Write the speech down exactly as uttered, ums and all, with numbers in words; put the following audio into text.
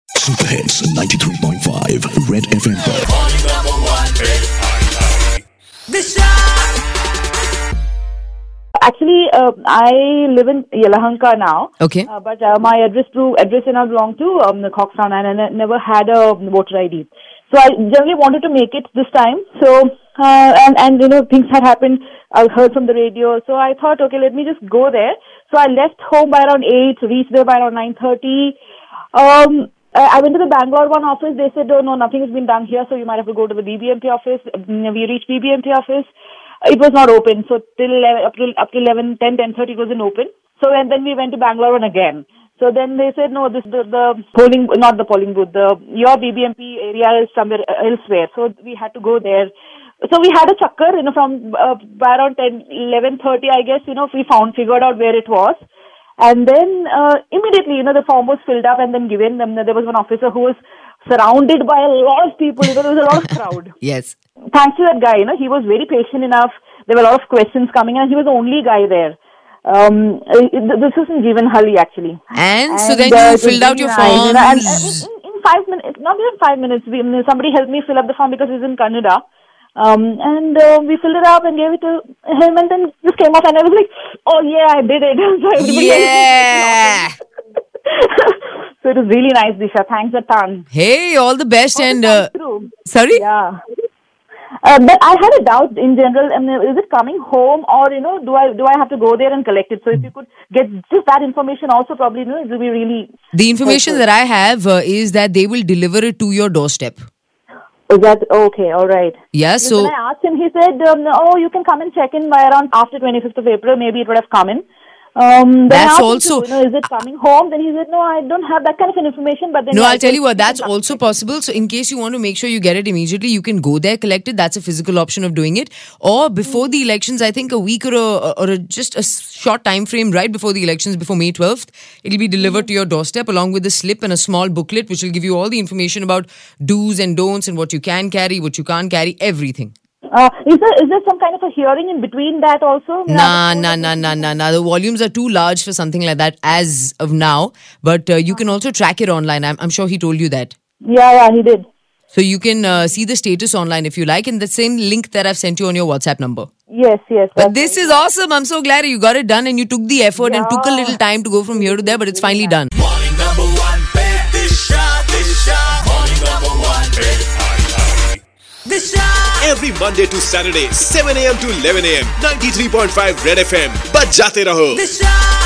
Super Hits ninety-three point five Red F M पर Morning number one hit. Disha. Actually, uh, I live in Yelahanka now. Okay. Uh, but uh, my address to address and I belong to um, the Coxtown, and I never had a voter I D. So I generally wanted to make it this time. So uh, and and you know things had happened. I heard from the radio, so I thought, okay, let me just go there. So I left home by around eight, reached there by around nine thirty. Um. I went to the Bangalore one office. They said, oh, no, nothing has been done here, so you might have to go to the B B M P office. We reached B B M P office. It was not open. So till eleven, up till up to eleven, ten, ten thirty, it wasn't open. So and then we went to Bangalore one again. So then they said, no, this the, the polling, not the polling booth, the your B B M P area is somewhere elsewhere. So we had to go there. So we had a chakkar, you know, from uh, by around ten, eleven thirty, I guess, you know, we found, figured out where it was. And then uh, immediately, you know, the form was filled up and then given. And there was one officer who was surrounded by a lot of people. You know, there was a lot of crowd. Yes. Thanks to that guy, you know, he was very patient enough. There were a lot of questions coming, and he was the only guy there. Um, this was in Jeevanhalli, actually. And, and so then uh, you filled out your nice, forms. You know, and, and in, in five minutes, not even five minutes, we, somebody helped me fill up the form because he's in Kannada. Um, and uh, we filled it up and gave it to him, and then just came off, and I was like, oh yeah, I did it. So Yeah. So it was really nice, Disha. Thanks a ton. Hey, all the best. All and the uh, through. Sorry? Yeah. Uh, but I had a doubt in general. I mean, is it coming home, or you know, do I do I have to go there and collect it? So if you could get just that information, also probably, you know, it would be really. The information helpful. that I have uh, is that they will deliver it to your doorstep. Is that okay? All right. Yeah, Because so when I asked him, he said, um, "Oh, you can come and check in by around after twenty-fifth of April. Maybe it would have come in." Um, then That's I asked him also- to, you know, is it coming home? Then he said, "No, I don't have that kind of information." But then no, yeah, I'll I tell said, you what, "You that's can come also and check in." possible. So in case you want to make sure you get it immediately, you can go there, collect it. That's a physical option of doing it. Or before the elections, I think a week or a, or a, just a short time frame right before the elections, before May twelfth, it'll be delivered to your doorstep along with a slip and a small booklet which will give you all the information about do's and don'ts and what you can carry, what you can't carry, everything. Uh, is there is there some kind of a hearing in between that also? Nah, nah, nah, nah, nah, nah. The volumes are too large for something like that as of now. But uh, you can also track it online. I'm, I'm sure he told you that. Yeah, yeah, he did. So you can uh, see the status online if you like, in the same link that I've sent you on your WhatsApp number. Yes, yes. But this is awesome. I'm so glad you got it done and you took the effort and took a Yeah. little time to go from here to there, but it's finally done. Morning number one hit. Disha. Disha. Morning number one hit. Disha. Every Monday to Saturday, seven a.m. to eleven a.m. ninety-three point five Red F M. बज जाते रहो. Disha.